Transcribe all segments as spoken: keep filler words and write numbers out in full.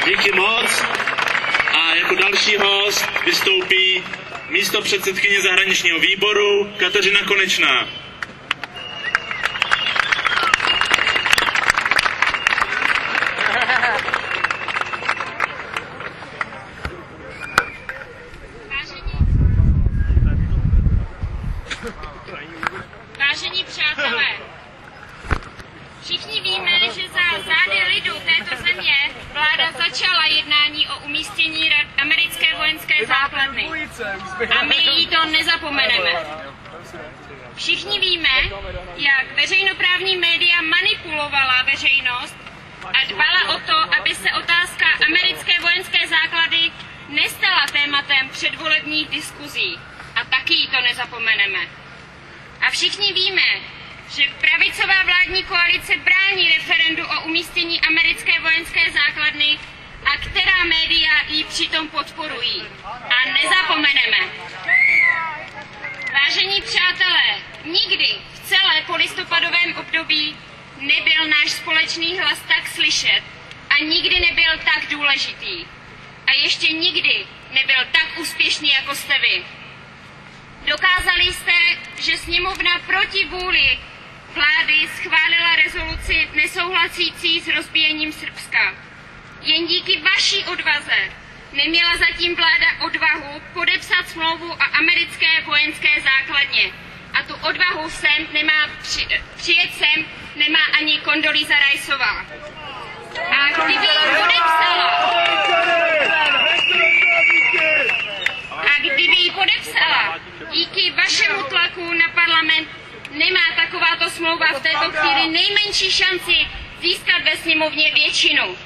Díky moc. A jako další host vystoupí místopředsedkyně zahraničního výboru Kateřina Konečná. Vážení přátelé, všichni víme, že za zády lidu této země vláda začala jednání o umístění americké vojenské základny. A my jí to nezapomeneme. Všichni víme, jak veřejnoprávní média manipulovala veřejnost a dbala o to, aby se otázka americké vojenské základy nestala tématem předvolebních diskuzí. A taky jí to nezapomeneme. A všichni víme, že pravicová vládní koalice brání referendu o umístění americké vojenské základny a která média ji přitom podporují. A nezapomeneme. Vážení přátelé, nikdy v celé polistopadovém období nebyl náš společný hlas tak slyšet a nikdy nebyl tak důležitý. A ještě nikdy nebyl tak úspěšný, jako jste vy. Dokázali jste, že sněmovna proti vůli vlády schválila rezoluci nesouhlasící s rozbíjením Srbska. Jen díky vaší odvaze neměla zatím vláda odvahu podepsat smlouvu o americké vojenské základně. A tu odvahu sem nemá při, přijet sem nemá ani Kondolíza Riceová. A kdyby ji podepsala, a kdyby ji podepsala, díky vašemu tlaku na parlament nemá takováto smlouva v této chvíli nejmenší šanci získat ve sněmovně většinu.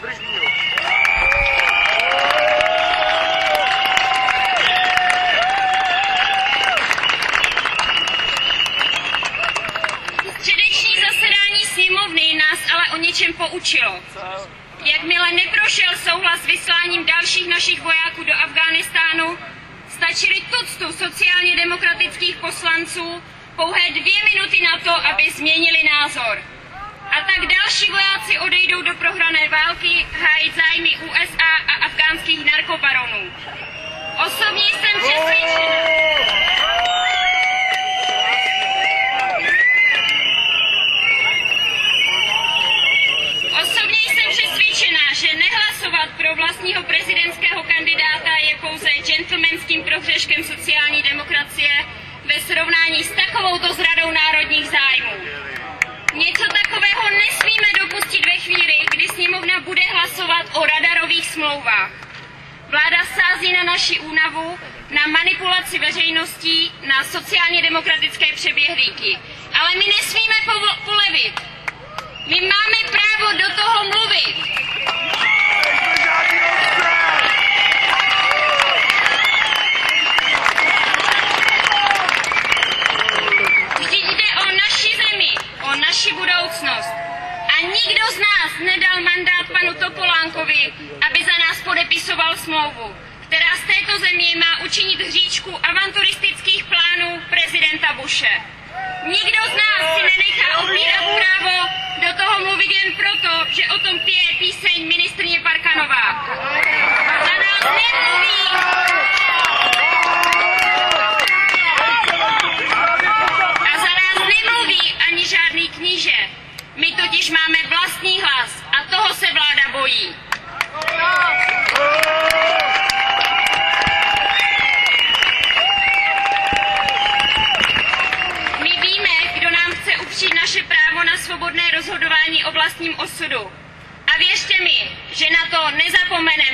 Středeční zasedání sněmovny nás ale o něčem poučilo. Jakmile neprošel souhlas s vysláním dalších našich vojáků do Afghánistánu, stačily tuctu sociálně demokratických poslanců pouhé dvě minuty na to, aby změnili názor. A tak další vojáci odejdou do prohrané války hájit zájmy U S A a afgánských narkobaronů. Osobně jsem přesvědčena, Osobně jsem přesvědčena, že nehlasovat pro vlastního prezidentského kandidáta je pouze gentlemanským prohřeškem sociální demokracie ve srovnání s takovouto zradou národních zájmů. Něco takového nesmíme dopustit ve chvíli, kdy sněmovna bude hlasovat o radarových smlouvách. Vláda sází na naši únavu, na manipulaci veřejností, na sociálně demokratické přeběhlíky. Ale my nesmíme polevit. My máme právo do toho mluvit. Vždyť jde o naši zemi, o naši budoucnost. A nikdo z nás nedal mandát panu Topolánkovi, aby za nás podepisoval smlouvu, která z této země má učinit hříčku avanturistických plánů prezidenta Bushe. Nikdo z nás si nenechá odbírat právo do toho mluvit jen proto, že o tom pije píseň ministryně Parkanová. Za nás nemluví. A za nás nemluví ani žádný kníže. My totiž máme vlastní hlas a toho se vláda bojí. Upřít naše právo na svobodné rozhodování o vlastním osudu. A věřte mi, že na to nezapomeneme.